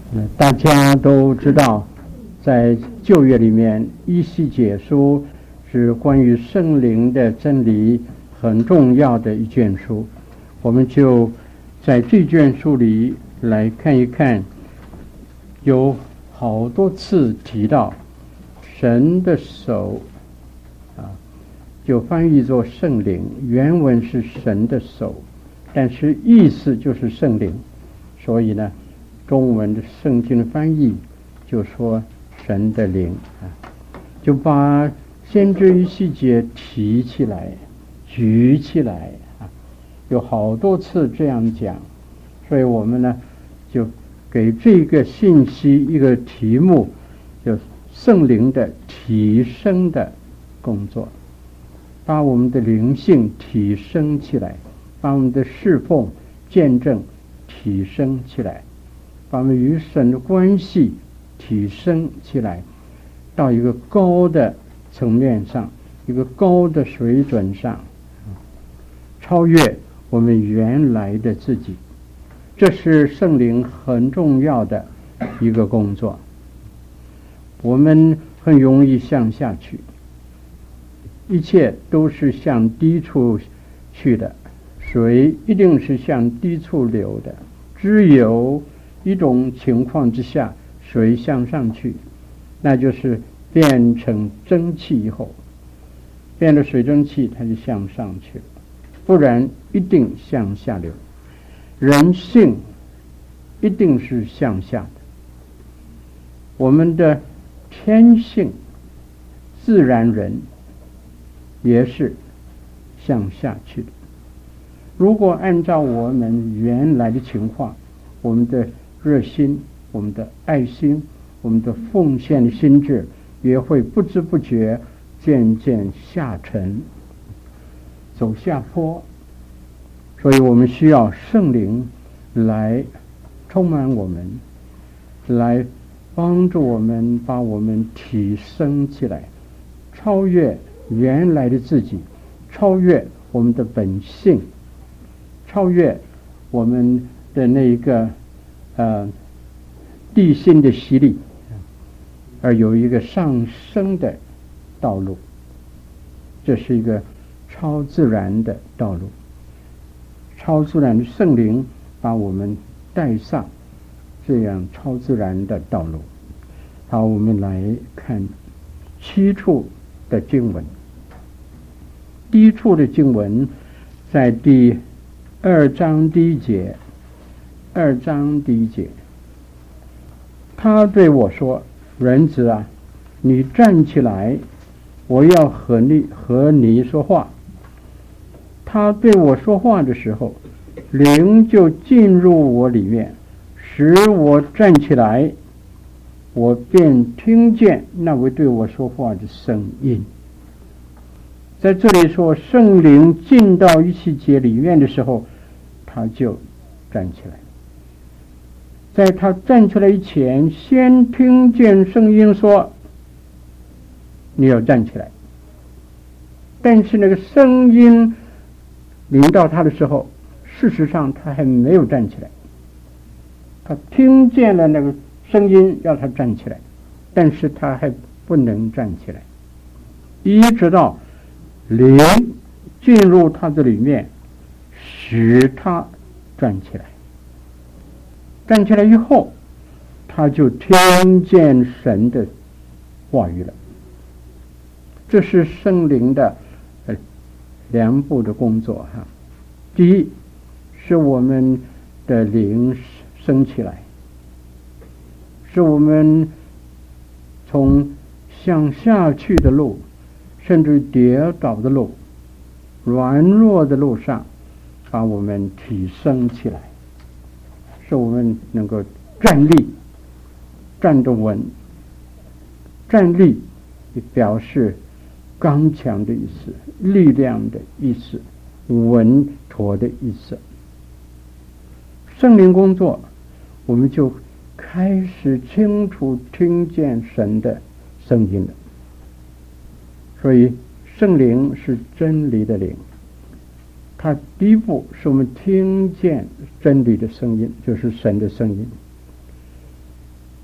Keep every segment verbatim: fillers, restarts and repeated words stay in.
呃，大家都知道，在旧约里面，以西结书是关于圣灵的真理很重要的一卷书。我们就在这卷书里来看一看，有好多次提到神的手啊，就翻译作圣灵，原文是神的手，但是意思就是圣灵，所以呢，中文的圣经的翻译就说神的灵啊，就把先知以西结提起来，举起来啊，有好多次这样讲，所以我们呢就给这个信息一个题目，就圣灵的提升的工作，把我们的灵性提升起来，把我们的侍奉见证提升起来，把我们与神的关系提升起来，到一个高的层面上，一个高的水准上，超越我们原来的自己。这是圣灵很重要的一个工作。我们很容易向下去，一切都是向低处去的，水一定是向低处流的，只有一种情况之下水向上去，那就是变成蒸汽以后，变了水蒸气它就向上去了，不然一定向下流。人性一定是向下的，我们的天性自然人也是向下去的。如果按照我们原来的情况，我们的热心，我们的爱心，我们的奉献的心智也会不知不觉渐渐下沉，走下坡。所以我们需要圣灵来充满我们，来帮助我们，把我们提升起来，超越原来的自己，超越我们的本性，超越我们的那个呃地心的吸力，而有一个上升的道路。这是一个超自然的道路，超自然的圣灵把我们带上这样超自然的道路。好，我们来看七处的经文。第一处的经文在第二章第一节，二章第一节，他对我说：“人子啊，你站起来，我要和你和你说话。”他对我说话的时候，灵就进入我里面，使我站起来，我便听见那位对我说话的声音。在这里说圣灵进到以西结里面的时候，他就站起来。在他站起来以前，先听见声音说你要站起来，但是那个声音临到他的时候，事实上他还没有站起来。他听见了那个声音要他站起来，但是他还不能站起来，一直到灵进入他的里面，使他站起来。站起来以后，他就听见神的话语了。这是圣灵的呃两步的工作哈。第一，是我们的灵升起来，是我们从向下去的路，甚至跌倒的路，软弱的路上，把我们提升起来，使我们能够站立，站得稳。站立也表示刚强的意思，力量的意思，稳妥的意思。圣灵工作，我们就开始清楚听见神的声音了。所以圣灵是真理的灵，它第一步是我们听见真理的声音，就是神的声音。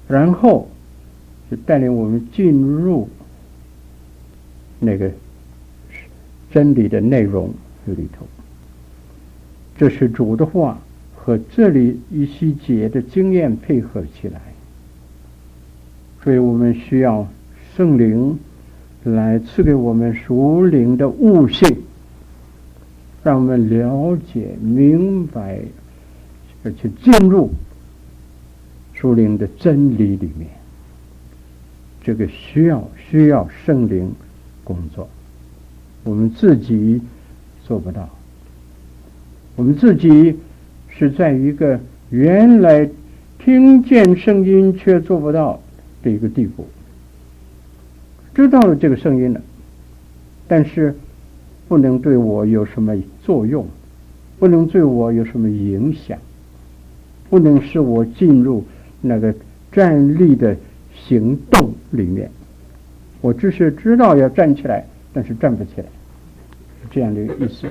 然后就带领我们进入那个真理的内容里头。这是主的话和这里一细节的经验配合起来，所以我们需要圣灵来赐给我们属灵的悟性，让我们了解明白而且进入属灵的真理里面。这个需要需要圣灵工作，我们自己做不到。我们自己是在一个原来听见声音却做不到的一个地步，知道了这个声音了，但是不能对我有什么作用，不能对我有什么影响，不能使我进入那个站立的行动里面。我只是知道要站起来，但是站不起来，是这样的意思。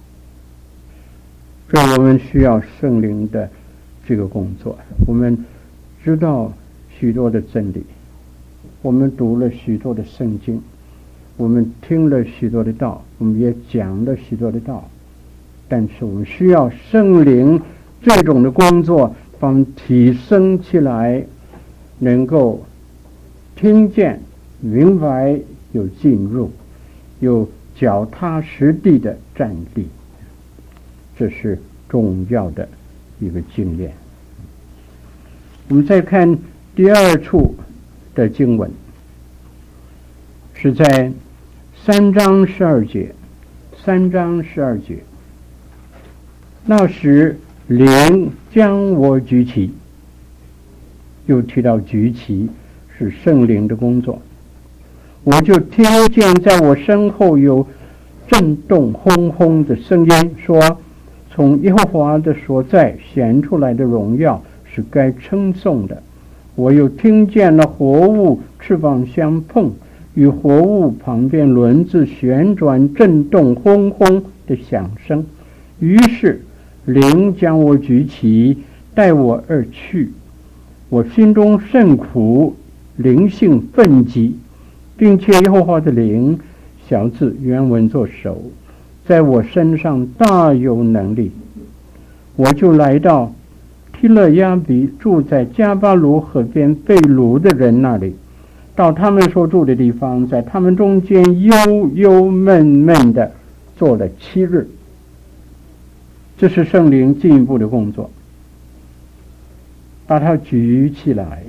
所以我们需要圣灵的这个工作。我们知道许多的真理，我们读了许多的圣经，我们听了许多的道，我们也讲了许多的道，但是我们需要圣灵这种的工作把我们提升起来，能够听见明白，有进入，有脚踏实地的站立，这是重要的一个经验。我们再看第二处的经文，是在三章十二节。三章十二节，那时灵将我举起，又提到举起是圣灵的工作。我就听见在我身后有震动轰轰的声音，说从耶和华的所在显出来的荣耀是该称颂的。我又听见了活物翅膀相碰，与活物旁边轮子旋转震动轰轰的响声。于是灵将我举起，带我而去。我心中甚苦，灵性愤激，并且耶和华的灵，小字原文作手，在我身上大有能力。我就来到提勒亚比，住在加巴卢河边被掳的人那里，到他们所住的地方，在他们中间忧忧闷闷的做了七日。这是圣灵进一步的工作，把它举起来。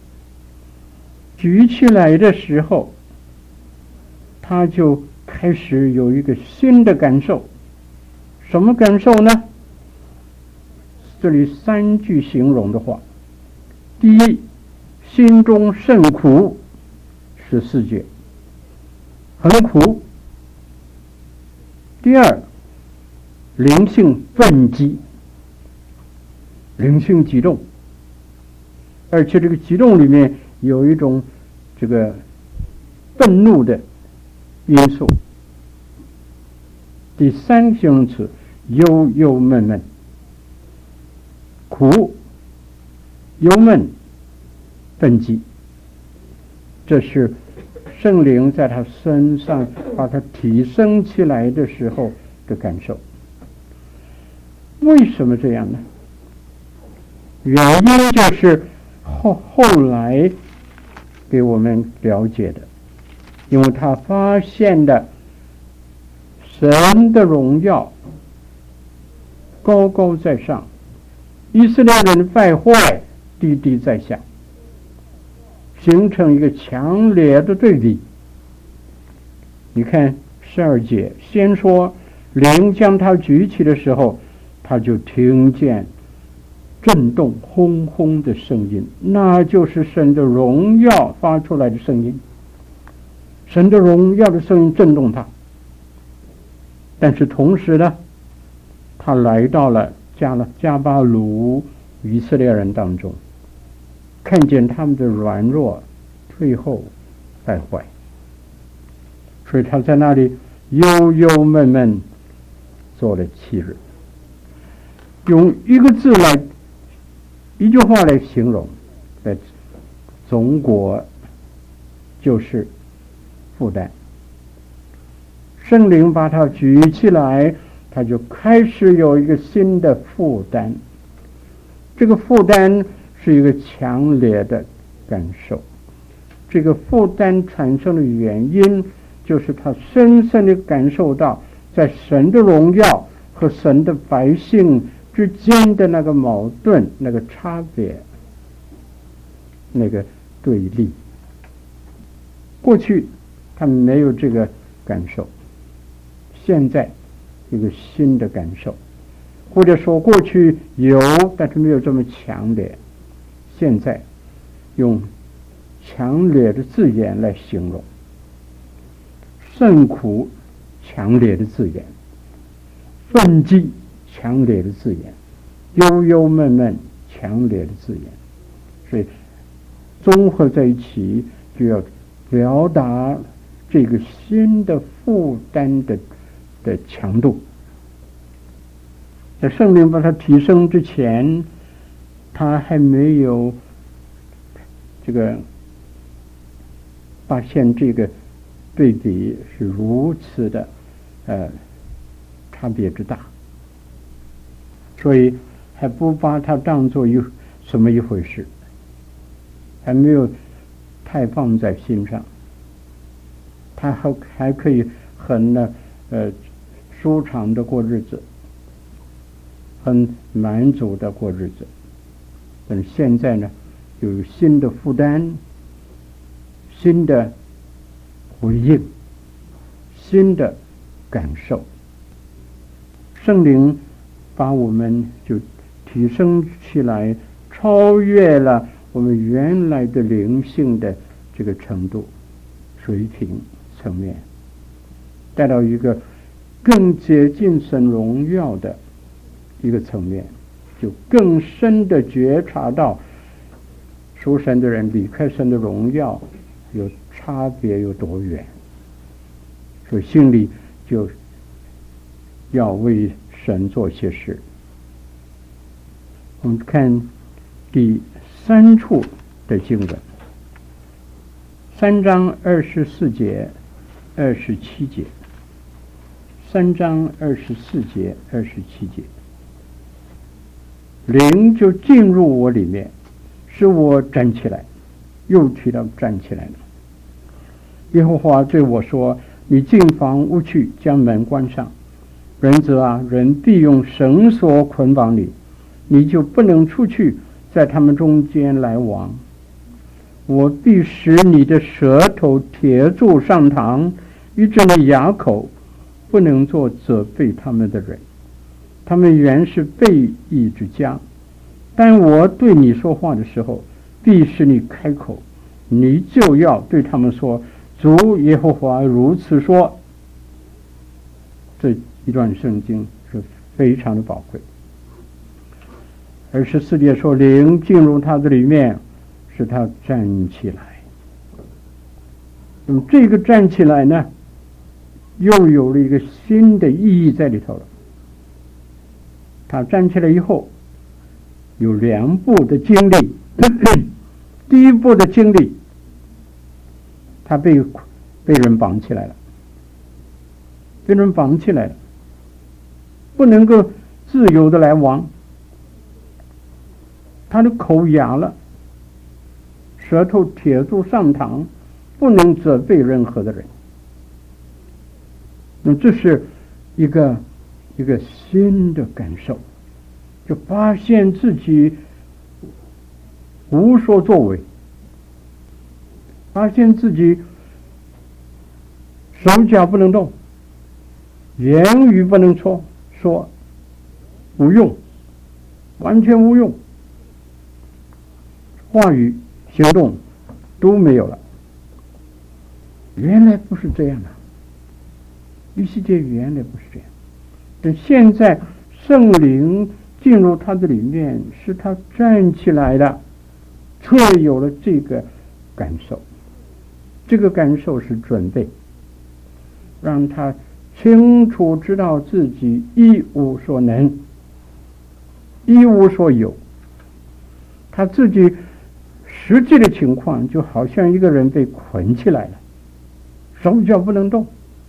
举起来的时候，他就开始有一个新的感受。什么感受呢？这里三句形容的话。第一，心中甚苦，十四节，很苦。第二，灵性愤激，灵性激动，而且这个激动里面有一种这个愤怒的因素。第三个形容词，忧忧闷闷，苦、忧闷、愤激，这是圣灵在他身上把他提升起来的时候的感受。为什么这样呢？原因就是后后来给我们了解的，因为他发现的神的荣耀高高在上，以色列人败坏，低低在下，形成一个强烈的对比。你看十二节，先说灵将他举起的时候，他就听见震动轰轰的声音，那就是神的荣耀发出来的声音。神的荣耀的声音震动他。但是同时呢，他来到了加了加巴鲁以色列人当中，看见他们的软弱退后败坏，所以他在那里忧忧闷闷做了七日。用一个字来一句话来形容，来总果就是负担。圣灵把它举起来，他就开始有一个新的负担。这个负担是一个强烈的感受，这个负担产生的原因就是他深深地感受到在神的荣耀和神的百姓之间的那个矛盾、那个差别、那个对立。过去他没有这个感受，现在一个新的感受，或者说过去有，但是没有这么强烈，现在用强烈的字眼来形容，甚苦强烈的字眼，愤激强烈的字眼，忧忧闷闷强烈的字眼，所以综合在一起就要表达这个新的负担的的强度。在圣灵把它提升之前，他还没有这个发现这个对比是如此的呃差别之大，所以还不把它当作一什么一回事，还没有太放在心上，他还还可以很呢呃舒畅的过日子，很满足的过日子。但是现在呢，有新的负担，新的回应，新的感受。圣灵把我们就提升起来，超越了我们原来的灵性的这个程度、水平层面，带到一个更接近神荣耀的一个层面，就更深的觉察到属神的人离开神的荣耀有差别有多远，所以心里就要为神做些事。我们看第三处的经文，三章二十四节、二十七节。三章二十四节、二十七节，灵就进入我里面，使我站起来。又提到站起来了。耶和华对我说：“你进房屋去，将门关上。人子啊，人必用绳索捆绑你，你就不能出去，在他们中间来往。我必使你的舌头贴住上膛，以致你牙口不能做责备他们的人。他们原是悖逆之家，但我对你说话的时候，必使你开口，你就要对他们说：主耶和华如此说。”这一段圣经是非常的宝贵。二十四节说，灵进入他的里面，使他站起来。那么这个站起来呢，又有了一个新的意义在里头了。他站起来以后，有两步的经历。第一步的经历，他被被人绑起来了，被人绑起来了，不能够自由的来往。他的口哑了，舌头贴住上膛，不能责备任何的人。那这是一个一个新的感受，就发现自己无所作为，发现自己手脚不能动，言语不能说，说无用，完全无用，话语行动都没有了。原来不是这样的，于世界原来不是这样，但现在圣灵进入他的里面，使他站起来的，却有了这个感受。这个感受是准备，让他清楚知道自己一无所能，一无所有，他自己实际的情况就好像一个人被捆起来了，手脚不能动，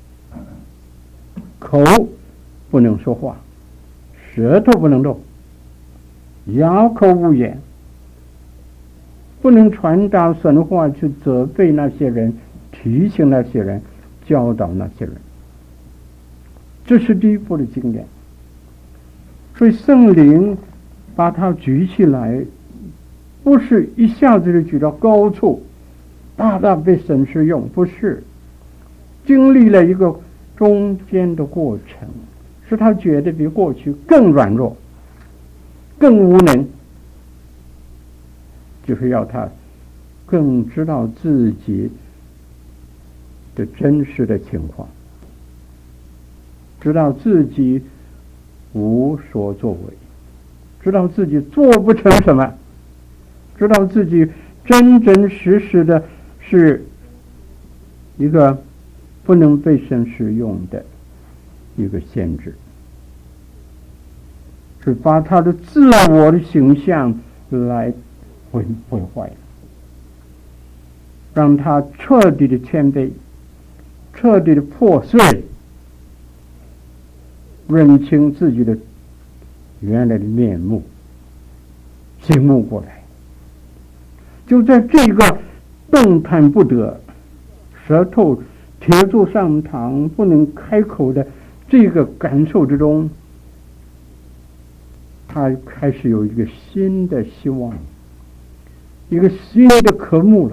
口不能说话，舌头不能动，哑口无言，不能传达神话去责备那些人，提醒那些人，教导那些人。这是第一步的经验。所以圣灵把它举起来，不是一下子就举到高处，大大被神使用，不是，经历了一个中间的过程，使他觉得比过去更软弱，更无能，就是要他更知道自己的真实的情况，知道自己无所作为，知道自己做不成什么，知道自己真真实实的是一个不能被神使用的一个限制，是把他的自我的形象来毁毁坏，让他彻底的谦卑，彻底的破碎，认清自己的原来的面目，醒悟过来。就在这个动弹不得、舌头铁柱上膛不能开口的这个感受之中，他开始有一个新的希望，一个新的科目了。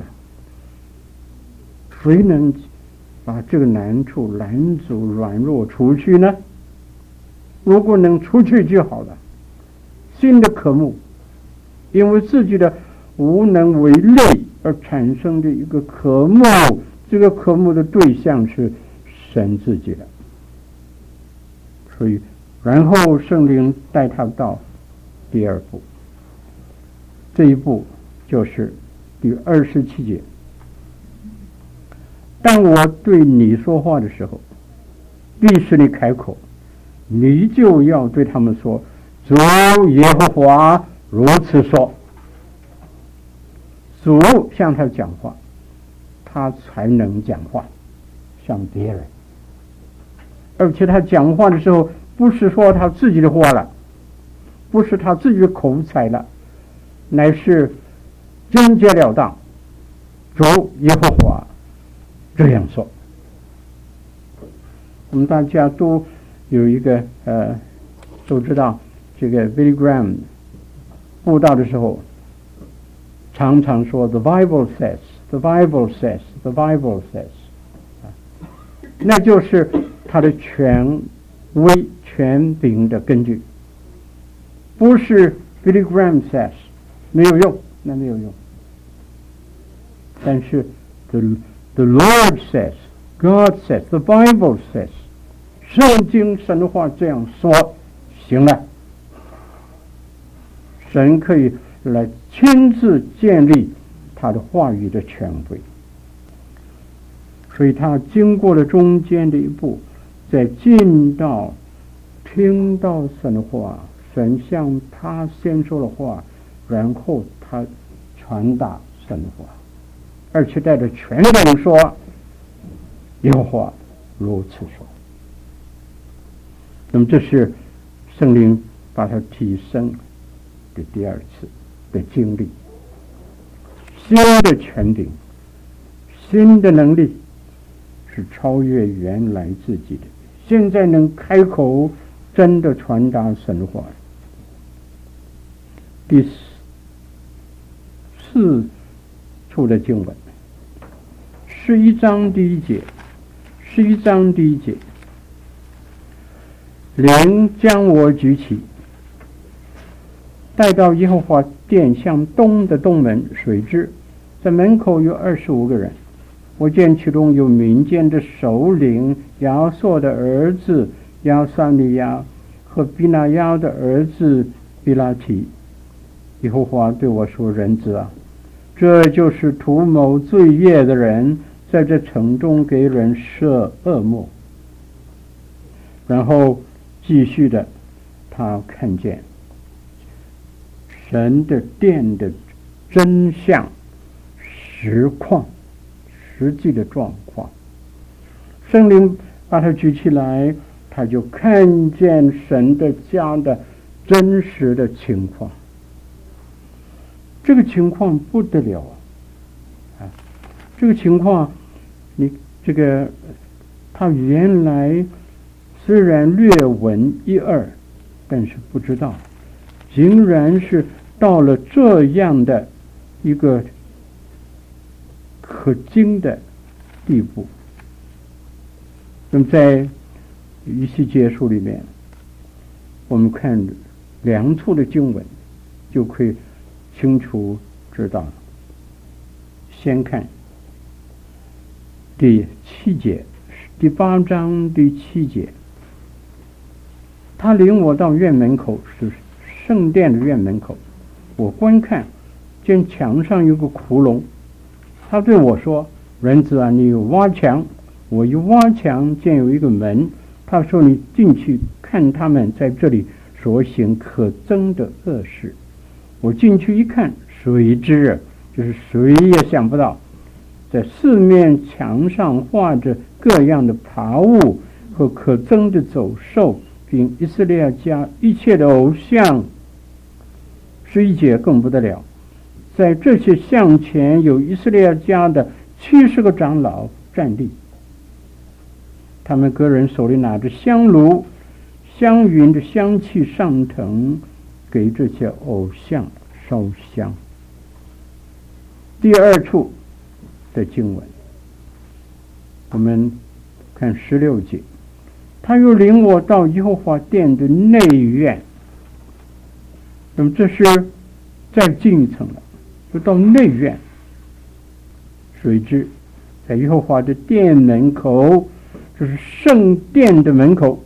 谁能把这个难处拦阻软弱出去呢？如果能出去就好了。新的科目，因为自己的无能为力而产生的一个科目，这个科目的对象是神自己的。所以然后圣灵带他到第二步，这一步就是第二十七节，当我对你说话的时候，必使你开口，你就要对他们说，主耶和华如此说。主向他讲话，他才能讲话，向别人。而且他讲话的时候，不是说他自己的话了，不是他自己的口才了，乃是直截了当，主耶和华这样说。我们大家都有一个呃，都知道这个 Billy Graham 布道的时候，常常说 The Bible says, The Bible says, The Bible says， 那就是他的权威权柄的根据，不是 Billy Graham says， 没有用，那没有用。但是 the, the Lord says, God says, The Bible says， 圣经神的话这样说，行了，神可以来亲自建立他的话语的权威。所以他经过了中间的一步，再进到听到神的话，神向他先说的话，然后他传达神的话，而且带着权柄说，耶和华如此说。那么这是圣灵把他提升的第二次的经历，新的权柄，新的能力，是超越原来自己的，现在能开口真的传达神话。第四四处的经文，十一章第一节，十一章第一节，灵将我举起，带到耶和华殿向东的东门水之，在门口有二十五个人。我见其中有民间的首领亚朔的儿子亚撒利亚和比拿亚的儿子比拉提。耶和华对我说，人子啊，这就是图谋罪业的人，在这城中给人设恶谋。然后继续的，他看见神的殿的真相实况，实际的状况。圣灵把他举起来，他就看见神的家的真实的情况。这个情况不得了啊！啊，这个情况，你这个他原来虽然略闻一二，但是不知道，竟然是到了这样的一个可惊的地步。那么在以西结书里面，我们看两处的经文就可以清楚知道。先看第七节，第八章第七节，他领我到院门口，是圣殿的院门口，我观看，见墙上有个窟窿，他对我说：“人子啊，你挖墙。”我一挖墙，见有一个门，他说：“你进去看他们在这里所行可憎的恶事。”我进去一看，谁知就是谁也想不到，在四面墙上画着各样的爬物和可憎的走兽，并以色列家一切的偶像。十一节更不得了，在这些像前有以色列家的七十个长老站立，他们个人手里拿着香炉，香云的香气上腾，给这些偶像烧香。第二处的经文，我们看十六节，他又领我到耶和华殿的内院。那么这是再进一层了，就到内院。谁知在耶和华的殿门口，这是圣殿的门口，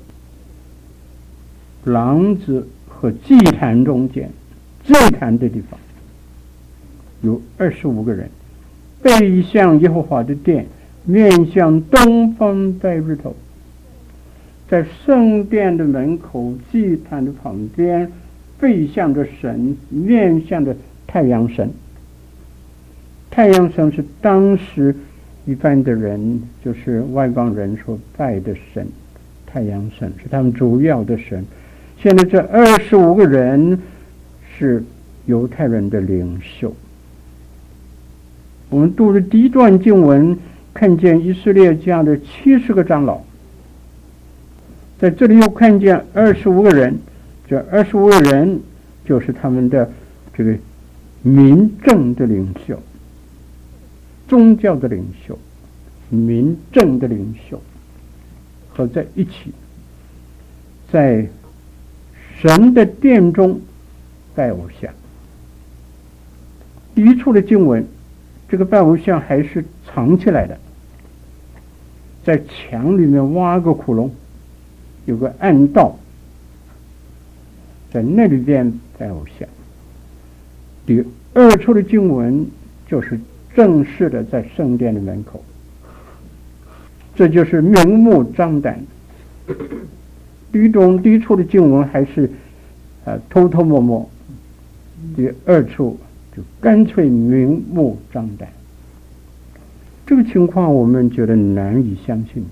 廊子和祭坛中间，祭坛的地方有二十五个人，背向耶和华的殿，面向东方在日头。在圣殿的门口，祭坛的旁边，背向着神，面向着太阳神。太阳神是当时一般的人，就是外邦人所拜的神，太阳神是他们主要的神。现在这二十五个人是犹太人的领袖。我们读的第一段经文，看见以色列家的七十个长老，在这里又看见二十五个人，这二十五个人就是他们的这个民政的领袖。宗教的领袖，民政的领袖合在一起，在神的殿中拜偶像。第一处的经文，这个拜偶像还是藏起来的，在墙里面挖个窟窿，有个暗道，在那里边拜偶像。第二处的经文就是正式的在圣殿的门口，这就是明目张胆。第一种第一处的经文还是呃偷偷摸摸，第二处就干脆明目张胆。这个情况我们觉得难以相信，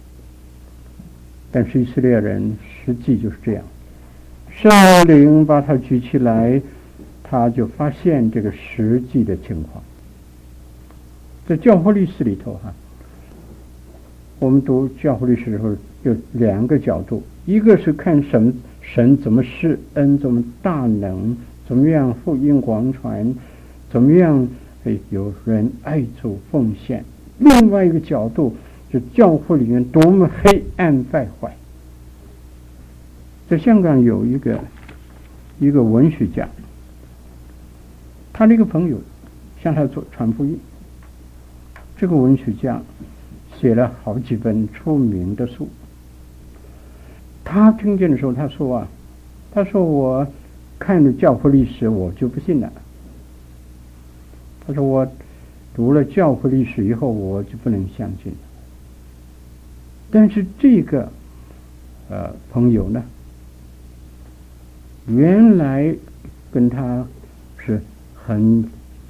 但是以色列人实际就是这样。圣灵把他举起来，他就发现这个实际的情况。在教会历史里头哈，我们读教会历史的时候有两个角度，一个是看神神怎么施恩，怎么大能，怎么样福音广传，怎么样有人爱主奉献；另外一个角度是教会里面多么黑暗败坏。在香港有一个一个文学家，他的一个朋友向他做传福音。这个文学家写了好几本出名的书。他听见的时候，他说啊，他说我看了教会历史，我就不信了。他说我读了教会历史以后，我就不能相信了。但是这个呃朋友呢，原来跟他是很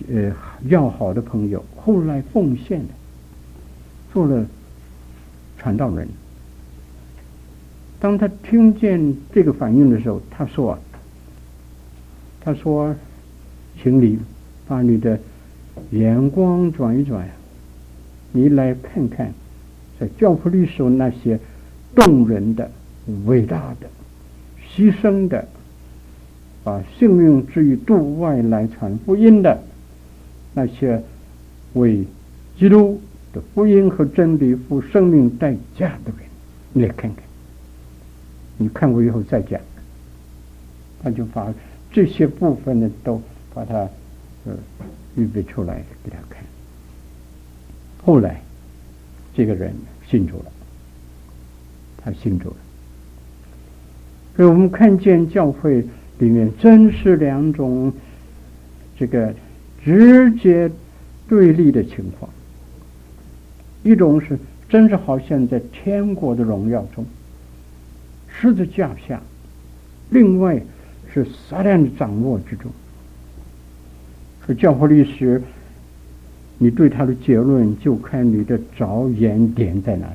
呃要好的朋友，后来奉献了，做了传道人。当他听见这个反应的时候，他说：“他说，请你把你的眼光转一转，你来看看，在教父里时候那些动人的、伟大的、牺牲的，把性命置于度外来传福音的那些为基督的福音和真理付生命代价的人，你来看看。你看过以后再讲。”他就把这些部分呢都把它呃预备出来给他看。后来这个人信主了，他信主了。所以我们看见教会里面真是两种这个直接对立的情况，一种是真是好像在天国的荣耀中，十字架下；另外是撒旦的掌握之中。说教会历史，你对他的结论就看你的着眼点在哪里，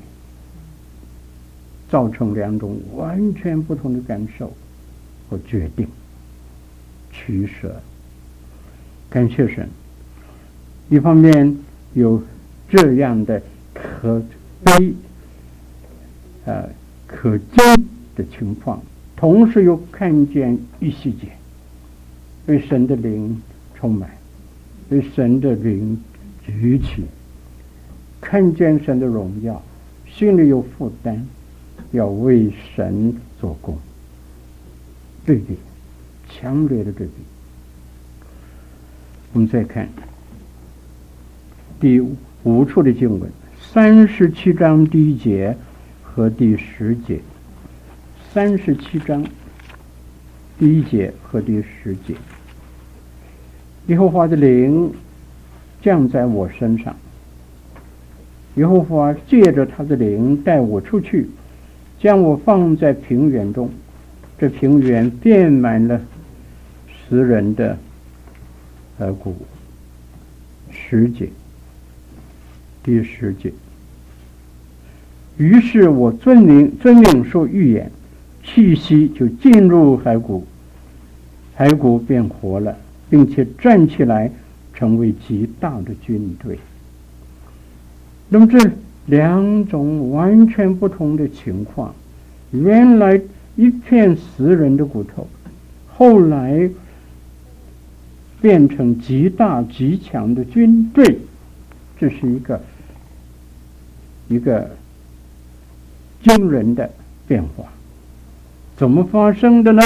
造成两种完全不同的感受和决定取舍。感谢神，一方面有这样的可悲呃可惊的情况，同时又看见一细节，被神的灵充满，被神的灵举起，看见神的荣耀，心里有负担，要为神做工。对比，强烈的对比。我们再看第五处的经文，三十七章第一节和第十节。三十七章第一节和第十节。耶和华的灵降在我身上，耶和华借着他的灵带我出去，将我放在平原中，这平原遍满了死人的耳骨。十节，第十节。于是我遵命遵命说预言，气息就进入骸骨，骸骨变活了，并且站起来，成为极大的军队。那么这两种完全不同的情况，原来一片死人的骨头，后来变成极大极强的军队，这是一个一个惊人的变化。怎么发生的呢？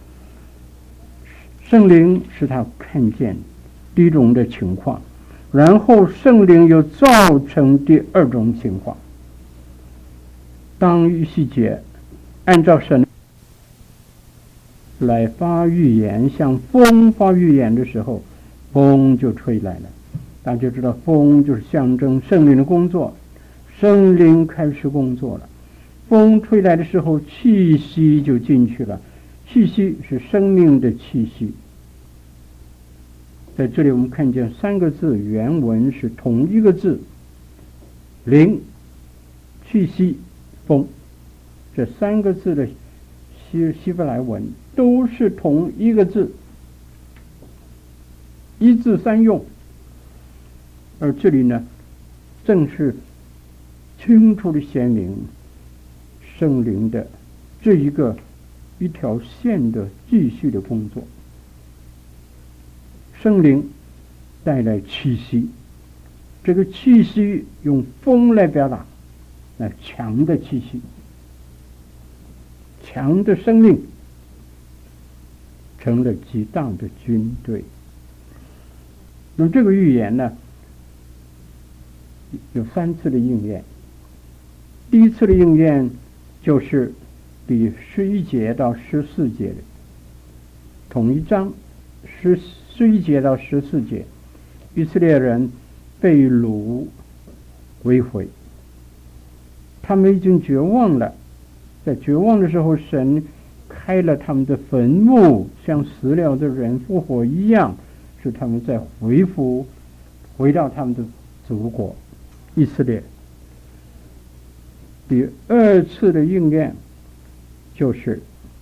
圣灵使他看见第一种的情况，然后圣灵又造成第二种情况。当预细节按照神来发预言，像风发预言的时候，风就吹来了。大家就知道风就是象征圣灵的工作，圣灵开始工作了。风吹来的时候，气息就进去了，气息是生命的气息。在这里我们看见三个字，原文是同一个字，灵、气息、风，这三个字的希希伯来文都是同一个字，一字三用。而这里呢，正是清楚的显明圣灵的这一个一条线的继续的工作。圣灵带来气息，这个气息用风来表达，那强的气息，强的生命，成了极大的军队。那么这个预言呢，有三次的应验。第一次的应验就是第十一节到十四节的同一章，十十一节到十四节，以色列人被掳为回，他们已经绝望了，在绝望的时候，神开了他们的坟墓，像死了的人复活一样， 使他们再恢复回到他们的祖国以色列。第二次的应验就是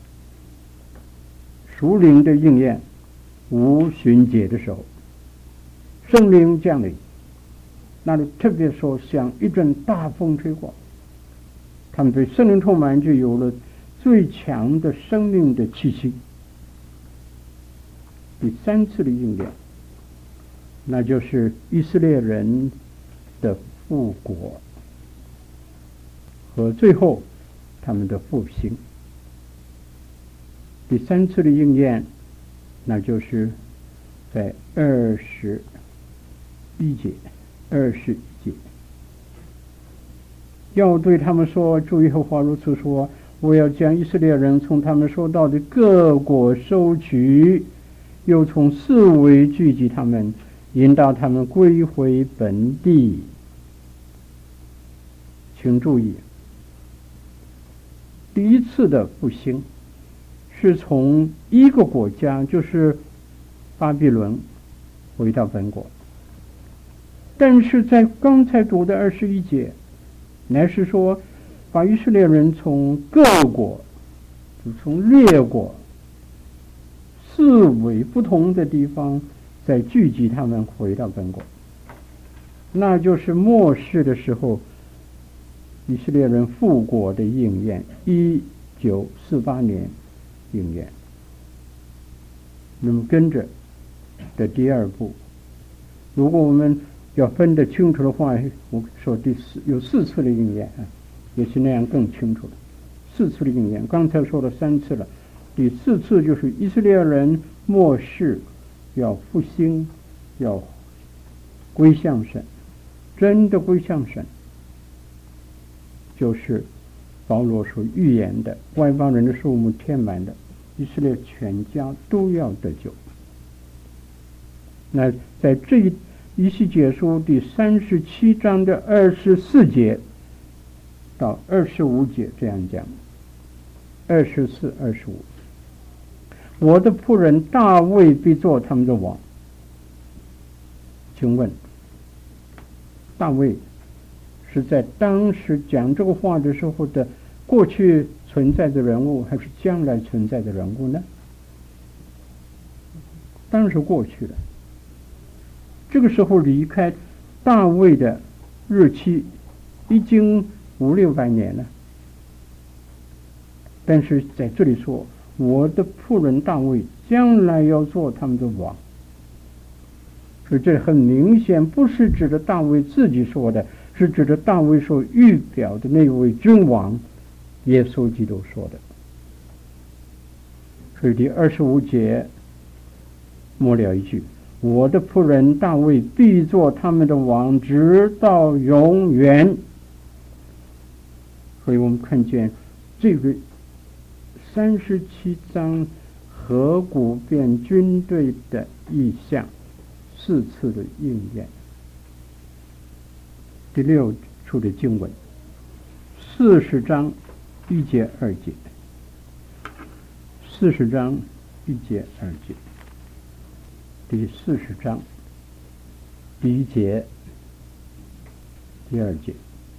属灵的应验，五旬节的时候，圣灵降临，那里特别说像一阵大风吹过，他们对圣灵充满，就有了最强的生命的气息。第三次的应验，那就是以色列人的复国和最后他们的复兴。第三次的应验，那就是在二十一节，二十一节，要对他们说，主耶和华如此说，我要将以色列人从他们所到的各国收取，又从四围聚集他们，引导他们归回本地。请注意，第一次的复兴是从一个国家，就是巴比伦回到本国，但是在刚才读的二十一节，乃是说把以色列人从各国，从列国四围不同的地方再聚集他们回到本国，那就是末世的时候以色列人复国的应验，一九四八年应验。那么跟着的第二步，如果我们要分得清楚的话，我说第四有四次的应验啊，也是那样更清楚了。四次的应验，刚才说了三次了，第四次就是以色列人末世要复兴，要归向神，真的归向神，就是保罗所预言的外邦人的数目填满的，以色列全家都要得救。那在这一以西结书第三十七章的二十四节到二十五节这样讲，二十四、二十五，我的仆人大卫必做他们的王。请问，大卫是在当时讲这个话的时候的过去存在的人物，还是将来存在的人物呢？当然是过去的。这个时候离开大卫的日期已经五六百年了，但是在这里说，我的仆人大卫将来要做他们的王，所以这很明显不是指着大卫自己说的，是指着大卫所预表的那位君王耶稣基督说的。所以第二十五节末了一句，我的仆人大卫必做他们的王，直到永远。所以我们看见这个三十七章河谷变军队的意象，四次的应验。第六处的经文，四十章一节二节，四十章一节二节，第四十章第一节、第二节。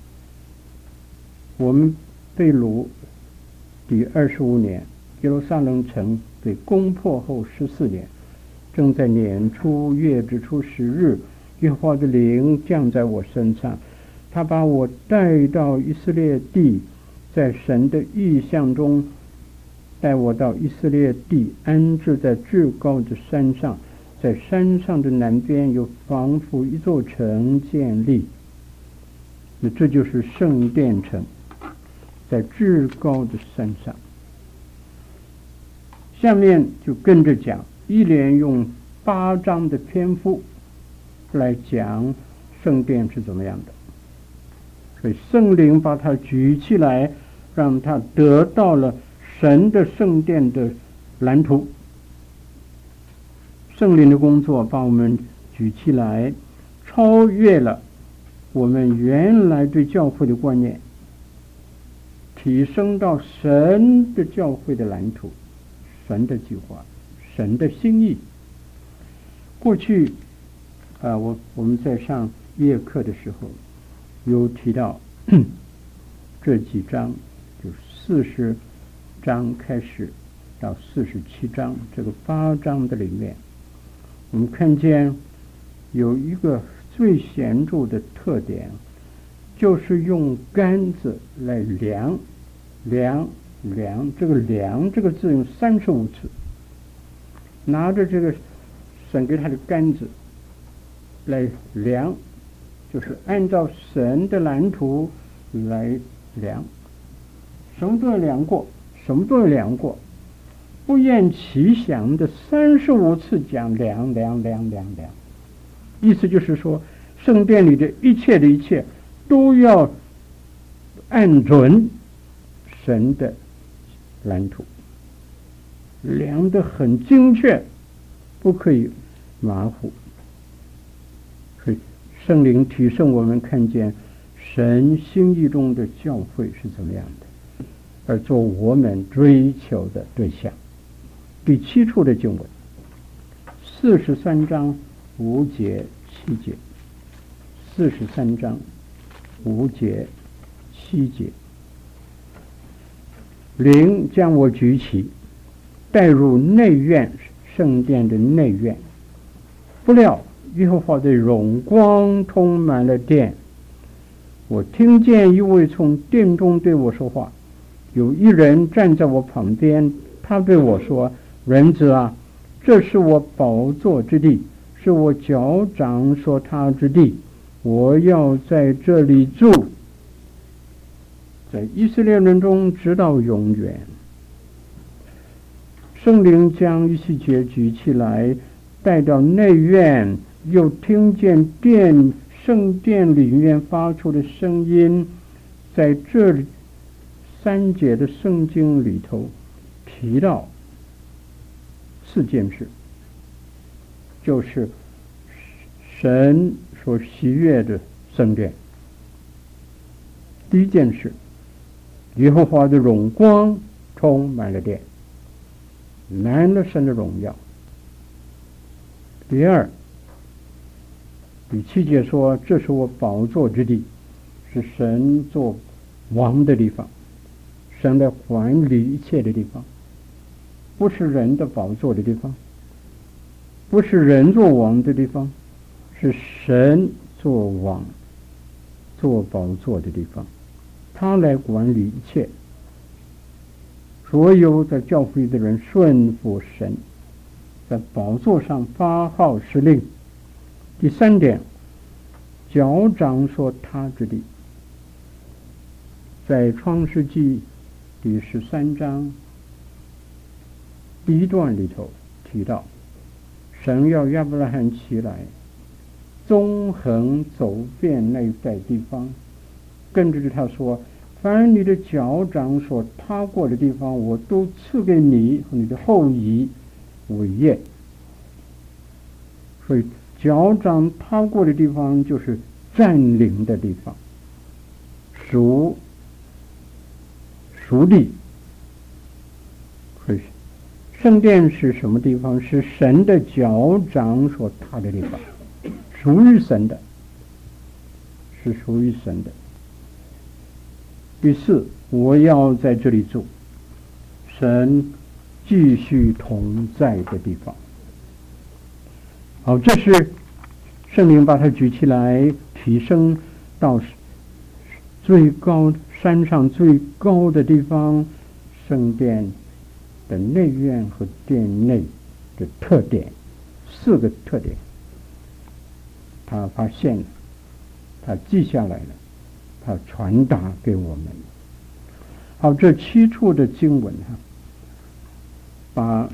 我们被掳第二十五年，耶路撒冷城被攻破后十四年，正在年初月之初十日，耶和华的灵降在我身上，他把我带到以色列地，在神的意象中带我到以色列地，安置在至高的山上，在山上的南边有仿佛一座城建立，那这就是圣殿城，在至高的山上。下面就跟着讲，一连用八章的篇幅来讲圣殿是怎么样的。所以圣灵把它举起来，让它得到了神的圣殿的蓝图。圣灵的工作把我们举起来，超越了我们原来对教会的观念，提升到神的教会的蓝图，神的计划，神的心意。 过去啊，我我们在上夜课的时候有提到这几章，就四十章开始到四十七章，这个八章的里面，我们看见有一个最显著的特点，就是用杆子来量量量，这个量这个字用三十五次，拿着这个神给他的杆子来量，就是按照神的蓝图来量，什么都要量过，什么都要量过，不厌其详的三十五次讲量量量量量，意思就是说，圣殿里的一切的一切都要按准神的蓝图，量得很精确，不可以马虎。所以圣灵提升我们看见神心意中的教会是怎么样的，而做我们追求的对象。第七处的经文，四十三章五节七节，四十三章五节七节，灵将我举起，带入内院，圣殿的内院，不料耶和华的荣光充满了殿，我听见一位从殿中对我说话，有一人站在我旁边，他对我说，人子啊，这是我宝座之地，是我脚掌所踏之地，我要在这里住，在以色列人中直到永远。圣灵将以西结举起来，带到内院，又听见殿圣殿里面发出的声音。在这里三节的圣经里头提到四件事，就是神所喜悦的圣殿。第一件事，耶和华的荣光充满了殿，满了神的荣耀。第二，第七节说，这是我宝座之地，是神做王的地方，神来管理一切的地方，不是人的宝座的地方，不是人做王的地方，是神做王做宝座的地方，他来管理一切。所有在教会的人顺服神，在宝座上发号施令。第三点，脚掌所踏之地，在创世纪第十三章第一段里头提到，神要亚伯拉罕起来，纵横走遍那一带地方，跟着他说，凡你的脚掌所踏过的地方，我都赐给你和你的后裔为业。所以脚掌踏过的地方就是占领的地方，属属地。所以圣殿是什么地方？是神的脚掌所踏的地方，属于神的，是属于神的。第四，我要在这里住，神继续同在的地方。好，这是圣灵把它举起来，提升到最高山上最高的地方，圣殿的内院和殿内的特点，四个特点，他发现了，他记下来了，他传达给我们。好，这七处的经文哈，把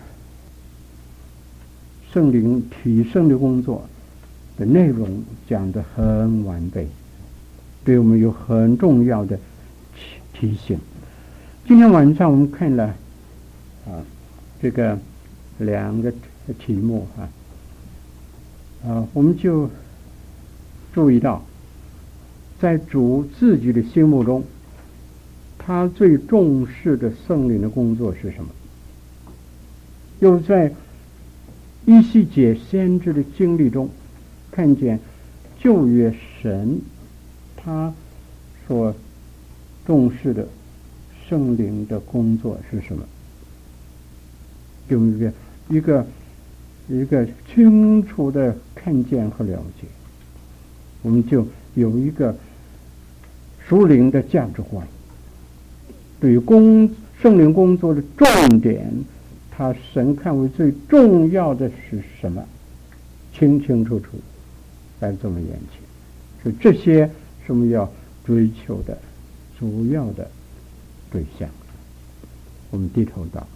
圣灵提升的工作的内容讲得很完备，对我们有很重要的提醒。今天晚上我们看了啊这个两个题目啊，啊我们就注意到，在主自己的心目中，他最重视的圣灵的工作是什么？又在以西结先知的经历中，看见旧约神他所重视的圣灵的工作是什么？有一个一个一个清楚的看见和了解，我们就有一个属灵的价值观。对于工圣灵工作的重点，他神看为最重要的是什么？清清楚楚在这么眼前。所以这些是我们要追求的主要的对象。我们低头祷告。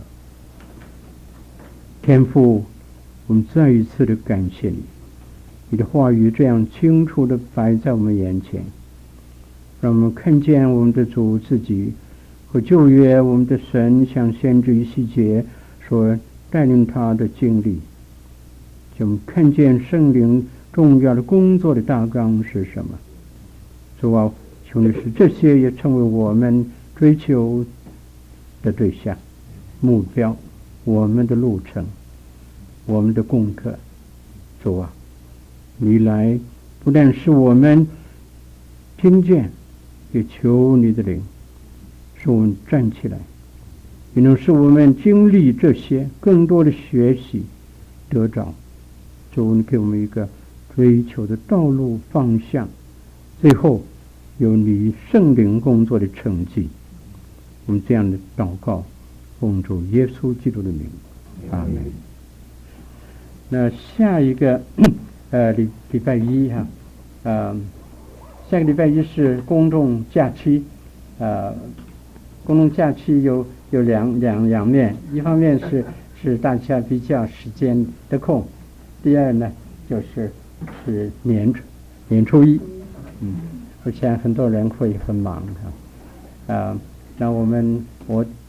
天父，我们再一次的感谢你，你的话语这样清楚的摆在我们眼前，让我们看见我们的主自己和旧约我们的神像先知以西结所带领他的经历，就我们看见圣灵重要的工作的大纲是什么。主啊，求你使这些也成为我们追求的对象、目标，我们的路程，我们的功课。主啊，你来不但是我们听见，也求你的灵使我们站起来，也能使我们经历这些更多的学习得着。主，你给我们一个追求的道路方向，最后有你圣灵工作的成绩。我们这样的祷告奉主耶稣基督的名，阿门。那下一个呃礼礼拜一哈，呃，下个礼拜一是公众假期，呃，公众假期有有两两两面，一方面是是大家比较时间的空，第二呢就是是年年初一，嗯，而且很多人会很忙哈，啊、呃，那我们我